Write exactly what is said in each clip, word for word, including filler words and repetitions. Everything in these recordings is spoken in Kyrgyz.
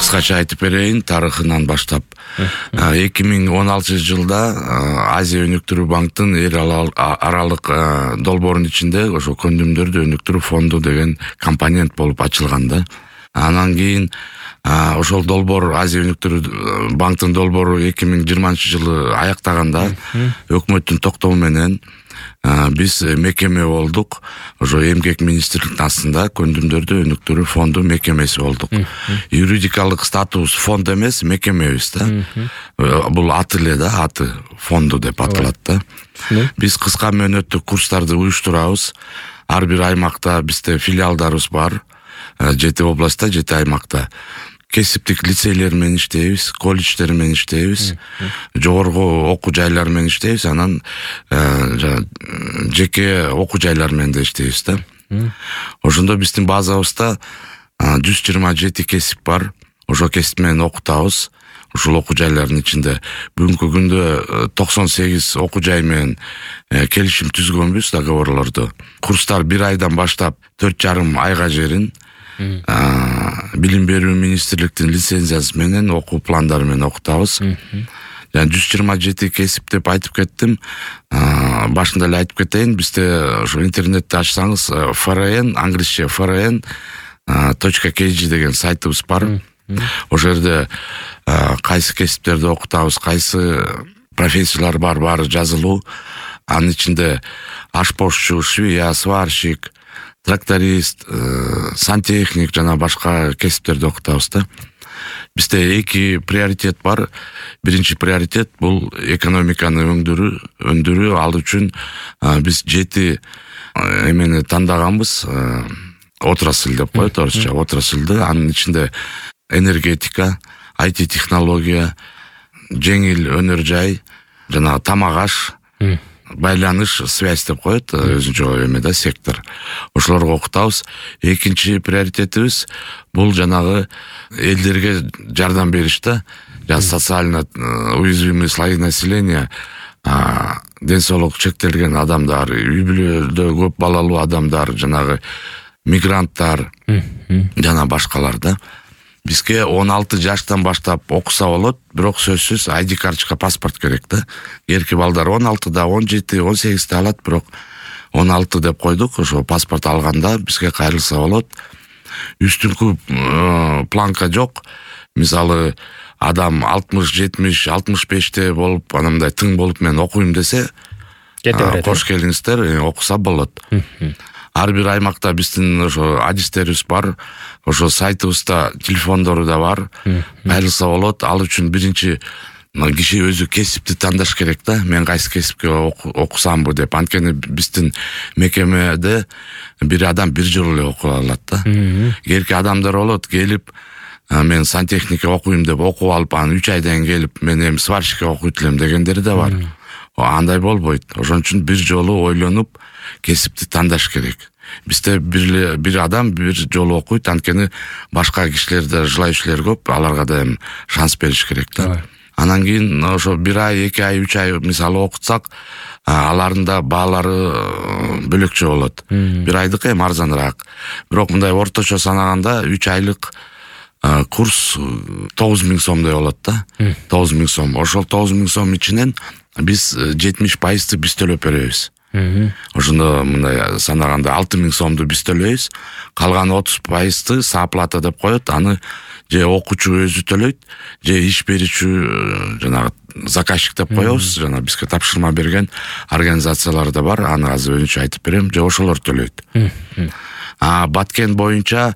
кыскача айтып берейин тарыхынан баштап. эки миң он алтынчы жылда Азия өнүктүрүү банктын эл аралык долбоорунун ичинде ошо көндүмдөрдү өнүктүрүү фонду деген компонент болуп ачылган да. Анан кийин ошол долбоор Азия өнүктүрүү банктын долбоору эки миң жыйырманчы жылы аяктаганда өкмөттүн токтому менен биз мекеме болдук. Ошо эмгек министрликтин астында көндүмдөрдү өнүктүрүү фонду мекемеси болдук. Юридикалык статус фонд эмес, мекемебиз да. Бул аты эле да, аты фонду деп аталат да. Биз кыска мөөнөттүк курстарды уюштурабыз. Ар бир аймакта бизде филиалдарыбыз бар. Жети областта, жети аймакта. Кесиптик лицейлер менен иштейбиз, колледждер менен иштейбиз, жогорку окуу жайлар менен иштейбиз, анан жеке окуу жайлар менен да иштейбиз да. Ошондо биздин базабызда жүз жыйырма жети кесип бар. Ошо кесип менен окутабыз. Ушул окуу жайлардын ичинде бүгүнкү күндө токсон сегиз окуу жай менен келишим түзгөнбүз, договорлорду. Курстар бир айдан баштап төрт жарым айга жерин билим берүү министрликтин лицензиясы менен окуу пландары менен окутабыз. Жана жүз жыйырма жети кесип деп айтып кеттим. Башында эле айтып кетейин, бизде ошо интернетти ачсаңыз эф эр эн, англисче эф эр эн точка кей джи деген сайтыбыз бар. Ошол жерде кайсы кесиптерди окутабыз, кайсы профессиялар бар, баары жазылуу. Анын ичинде ашпозчу, швея, сварщик, тракторист, сантехник жана башка кесиптерди окутабыз да. Бизде эки приоритет бар. Биринчи приоритет бул экономиканы өндүрүү, өндүрүү ал үчүн биз жети эмени тандаганбыз. Отрасль деп коет орусча, отрасльды. Анын ичинде энергетика, ай ти технология, жеңил өнөр жай, жана тамак аш, байланыш, связь деп коет, өзүнчө эме да сектор. Ошолорго окутабыз. Экинчи приоритетибиз бул жанагы элдерге жардам бериш да. Жана социально уязвимый слои населения, ден соолук чектелген адамдар, үй бүлөдө көп балалуу адамдар, жанагы мигранттар жана башкалар да. Бизге он алты жаштан баштап окуса болот, бирок сөзсүз ай ди карточка, паспорт керек да. Эрки балдар он алтыда, он жети, он сегизде алат, бирок он алты деп койдук. Ошо паспорт алганда бизге кайрылса болот. Үстүнкү планка жок. Мисалы адам алтымыш, жетимиш, алтымыш беште болуп, анандай тың болуп мен окуйм десе, кош келиңиздер, окуса болот. Ар бир аймакта биздин ошо адистерибиз бар. Ошо сайтыбызда телефондору да бар. Кайрылса болот. Ал үчүн биринчи киши өзү кесипти тандаш керек да. Мен кайсы кесипке окусамбы деп. Анткени биздин мекемеде бир адам бир жолу эле окуй алат да. Керки адамдар болот, келип мен сантехникке окуйм деп окуп алып, анан үч айдан келип мен эми сварщикке окуйт элем дегендери да бар. Андай болбойт. Ошон үчүн бир жолу ойлонуп кесипти тандаш керек. Бизде бир бир адам бир жолу окуйт, анткени башка кишилерде жылайчылар көп, аларга да эми шанс бериш керек да. Анан кийин ошо бир ай, эки ай, үч ай мисалы окутсак, алардын да баалары бөлөкчө болот. Бир айдыкы эми арзаныраак. Бирок мындай орточо санаганда үч айлык курс тогуз миң сомдой болот да. тогуз миң сом. Ошол тогуз миң сом ичинен биз жетимиш пайызды биз төлөп беребиз. Ошондо мындай санаганда алты миң сомду биз төлөйбүз. Калган отуз пайызды сооплата деп коет. Аны же окуучу өзү төлөйт, же иш берүүчү жанагы заказчик деп коебуз. Жана бизге тапшырма берген организациялар да бар. Аны азыр өзүнчө айтып берем. Же ошолор төлөйт. А Баткен боюнча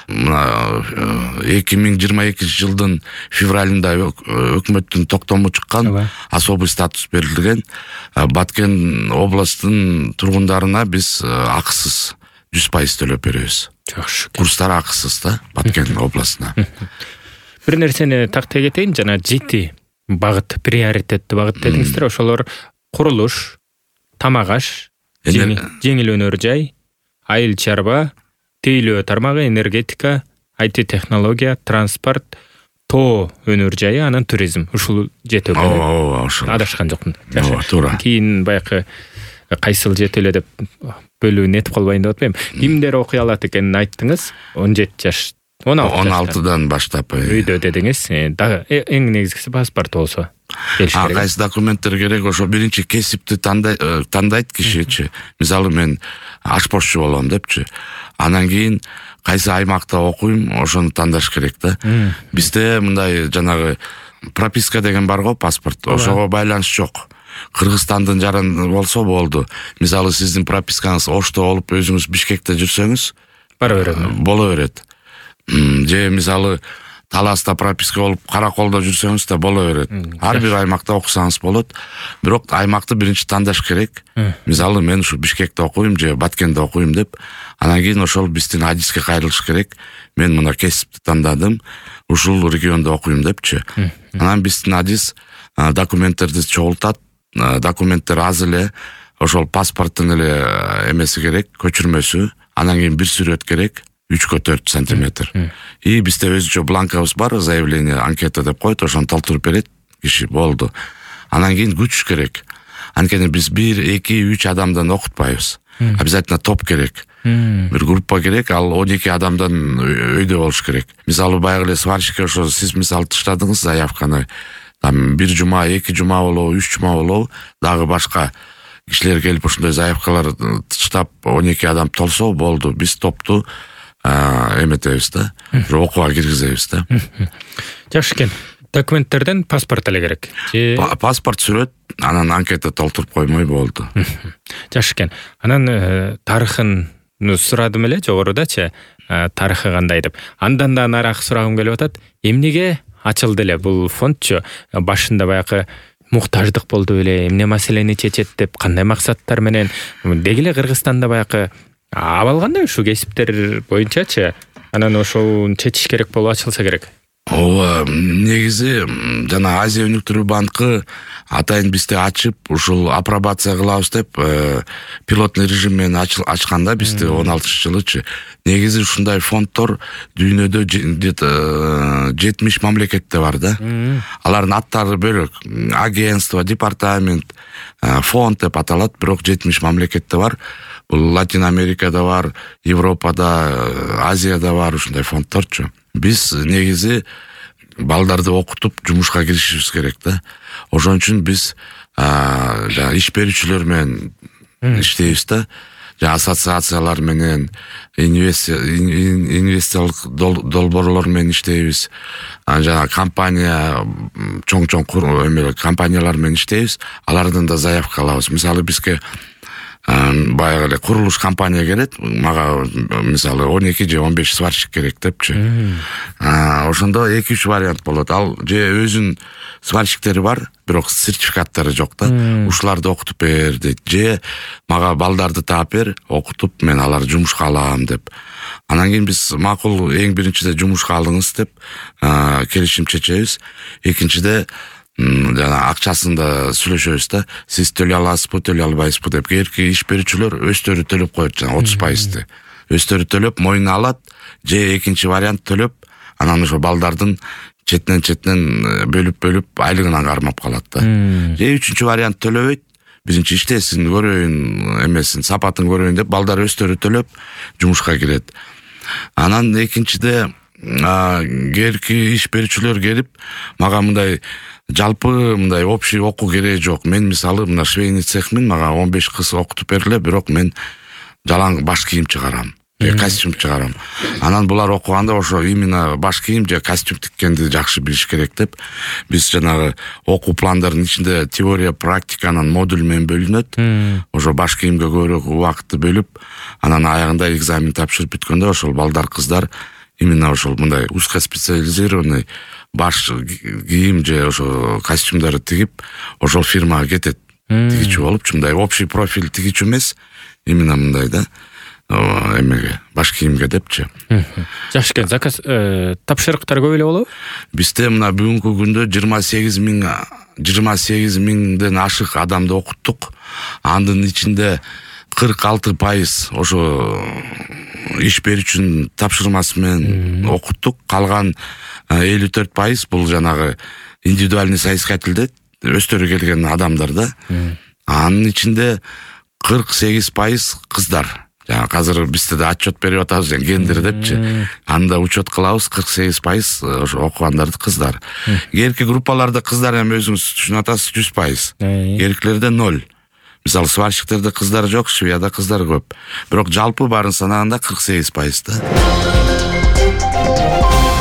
эки миң жыйырма экинчи жылдын февралында өкмөттүн токтому чыккан, особый статус берилген. Баткен областынын тургундарына биз акысыз жүз пайыз төлөп беребиз. Жакшы. Курстар акысыз да, Баткен областына. Бир нерсени тактай кетейин, жана жети багыт, приоритеттүү багыт дедиңиздер. Ошолор курулуш, тамак аш, жеңил өнөр жай, айыл чарба, тейлөө тармагы, энергетика, ай ти технология, транспорт, тоо өнөр жайы, анан туризм. Ушул жети эле. Ооба, ошол. Адашкан жокмун. Ооба, туура. Кийин баягы кайсыл жети эле деп бөлүүнү этип калбайын деп атпайм. Кимдер окуй алат экенин айттыңыз. он жети жаш он алты он алтыдан баштап үйдө дедиңиз. Дагы эң негизгиси паспорт болсо келиш керек. Кайсы документтер керек? Ошо биринчи кесипти тандайт кишичи. Мисалы мен ашпошчу болом депчи. Анан кийин кайсы аймакта окуйм, ошону тандаш керек да. Бизде мындай жанагы прописка деген бар го, паспорт. Ошого байланыш жок. Кыргызстандын жаран болсо болду. Мисалы сиздин пропискаңыз Ошто болуп, өзүңүз Бишкекте жүрсөңүз, бара берет. Боло берет. Же мисалы Таласта прописка болуп, Караколдо жүрсөңүз да боло берет. Ар бир аймакта окусаңыз болот. Бирок аймакты биринчи тандаш керек. Мисалы мен ушу Бишкекте окуйм же Баткенде окуйм деп, анан кийин ошол биздин адиске кайрылыш керек. Мен мына кесипти тандадым, ушул региондо окуйм депчи. Анан биздин адис документтерди чогултат. Документтер аз эле, ошол паспорттун эле эмеси керек, көчүрмөсү. Анан кийин бир сүрөт керек, үчкө төрт сантиметр. И бизде өзүнчө бланкабыз бар, заявление, анкета деп коет, ошону толтуруп берет киши, болду. Анан кийин күч керек. Анткени биз бир, эки, үч адамдан окутпайбыз. Обязательно топ керек. Бир группа керек, ал он эки адамдан өйдө болуш керек. Мисалы баягы эле сварщикке ошо сиз мисалы тыштадыңыз заявканы. Там бир жума, эки жума болобу, үч жума болобу, дагы башка кишилер келип ушундай заявкалар тыштап он эки адам толсо болду. Биз топту эметебиз да, окууга киргизебиз да. Жакшы экен. Документтерден паспорт эле керек. Паспорт, сүрөт, анан анкета толтуруп коймой болду. Жакшы экен. Анан тарыхын сурадым эле жогорудачы, тарыхы кандай деп. Андан да нараак сурагым келип атат. Эмнеге ачылды эле бул фондчу? Башында баягы муктаждык болду беле, эмне маселени чечет деп, кандай максаттар менен? Дегиле Кыргызстанда баягы абал кандай ушу кесиптер боюнчачы? Анан ошол чечиш керек болуп ачылса керек. Ооба, негизи жана Азия өнүктүрүү банкы атайын бизде ачып, ушул апробация кылабыз деп пилотный режим менен ачканда бизде он алтынчы жылычы. Негизи ушундай фонддор дүйнөдө жетимиш мамлекетте бар да. Алардын аттары бөлөк. Агентство, департамент, фонд деп аталат, бирок жетимиш мамлекетте бар. Бул Латин Америкада бар, Европада, Азияда бар ушундай фонддорчу. Биз негизи балдарды окутуп жумушка киришибиз керек да. Ошон үчүн биз жана иш берүүчүлөр менен иштейбиз да. Жана ассоциациялар менен, инвестициялык долбоорлор менен иштейбиз. Жана компания, чоң-чоң компаниялар менен иштейбиз. Алардан да заявка алабыз. Мисалы бизге баягы эле курулуш компания келет, мага мисалы он эки же он беш сварщик керек депчи. Ошондо эки үч вариант болот. Ал же өзүнүн сварщиктери бар, бирок сертификаттары жок да. Ушуларды окутуп бер дейт. Же мага балдарды таап бер, окутуп мен аларды жумушка алам деп. Анан кийин биз макул эң биринчиде жумушка алыңыз деп келишим чечебиз. Экинчиде жана акчасында сүйлөшөбүз да. Сиз төлөй аласызбы, төлөй албайсызбы деп. Кээки иш берүүчүлөр өздөрү төлөп коет, жана отуз пайызды. Өздөрү төлөп мойнуна алат, же экинчи вариант төлөп, анан ошо балдардын четинен-четинен бөлүп-бөлүп айлыгынан кармап калат да. Же үчүнчү вариант төлөбөйт. Биринчи иштесин, көрөйүн, эмесин, сапатын көрөйүн деп балдар өздөрү төлөп жумушка кирет. Анан экинчиде кээки иш берүүчүлөр келип, мага мындай жалпы мындай общий окуу кереги жок. Мен мисалы мына швейный цехмин, мага он беш кыз окутуп бериле, бирок мен жалаң баш кийим чыгарам, же костюм чыгарам. Анан булар окуганда ошо именно баш кийим же костюм тиккенди жакшы билиш керек деп, биз жанагы окуу пландардын ичинде теория, практиканын модуль менен бөлүнөт. Ошо баш кийимге көбүрөөк убакытты бөлүп, анан аягында экзамен тапшырып бүткөндө ошол балдар, кыздар именно ошол мындай узкоспециализированный баш кийим же ошо костюмдарды тигип, ошол фирмага кетет. Тигичи болуп, мындай общий профиль тигичи эмес, именно мындай да, эмеге, баш кийимге депчи. Жакшы экен. Заказ тапшырыктар көп эле болобу? Бизде мына бүгүнкү күндө жыйырма сегиз миң жыйырма сегиз миңден ашык адамды окуттук. Андын ичинде кырк алты пайыз ошо иш берүүчүнүн тапшырмасы менен окуттук. Калган элүү төрт пайыз бул жанагы индивидуальный соискатель дейт, өздөрү келген адамдар да. Анын ичинде кырк сегиз пайыз кыздар, Жана азыр бизде да отчет берип атабыз гендер депчи. Анда учет кылабыз, кырк сегиз пайыз ошо окугандарды кыздар. Эркек группаларда кыздар эми өзүңүз түшүнүп атасыз жүз пайыз. Эркеклерде ноль. Мисалы сварщиктерде кыздар жок, швеяда кыздар көп. Бирок жалпы баарын санаганда кырк сегиз пайыз да.